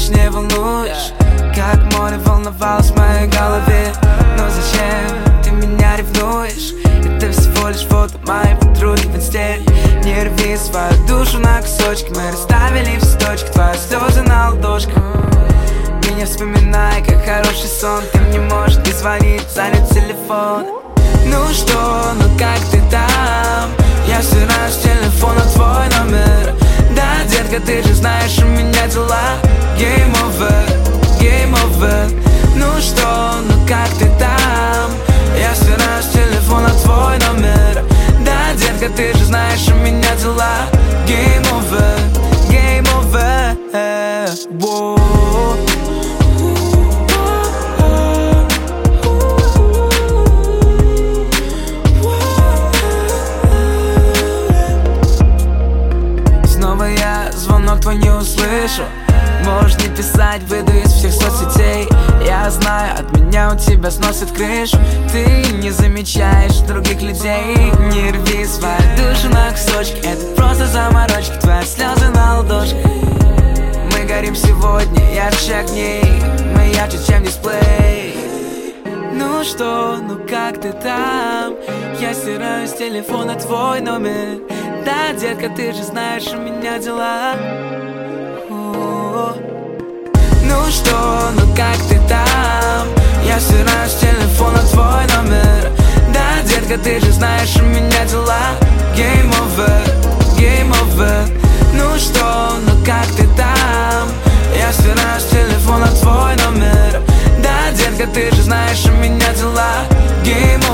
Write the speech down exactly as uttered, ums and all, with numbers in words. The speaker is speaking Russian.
больше не волнуешь. Как море волновалось в моей голове. Но зачем ты меня ревнуешь? Это всего лишь фото моей подруги в инсте. Не рви свою душу на кусочки. Мы расставили в цветочек твои слезы на ладошках. Меня вспоминай, как хороший сон. Ты мне можешь не звонить, занят телефон. Ну что, ну как ты там? Я стираю с телефона твой номер. Да, детка, ты же знаешь, у меня дела. Game over, game over. Ну что, ну как ты там? Я стираю с телефона твой номер. Да, детка, ты же знаешь, у меня дела. Game over, game over. Whoa. Звонок твой не услышу. Можешь не писать, выйду из всех соцсетей. Я знаю, от меня у тебя сносит крышу. Ты не замечаешь других людей. Не рви свою душу на кусочки. Это просто заморочки, твои слезы на ладошках. Мы горим сегодня ярче огней. Мы ярче, чем дисплей. Ну что, ну как ты там? Я стираю с телефона твой номер. Да, детка, ты же знаешь, у меня дела. О-о-о. Ну что, ну как ты там? Я стираю с телефона твой номер. Да, детка, ты же знаешь, у меня дела. Game over, game over. Ну что, ну как ты там? Я стираю с телефона твой номер. Да, детка, ты же знаешь, у меня дела. Game over.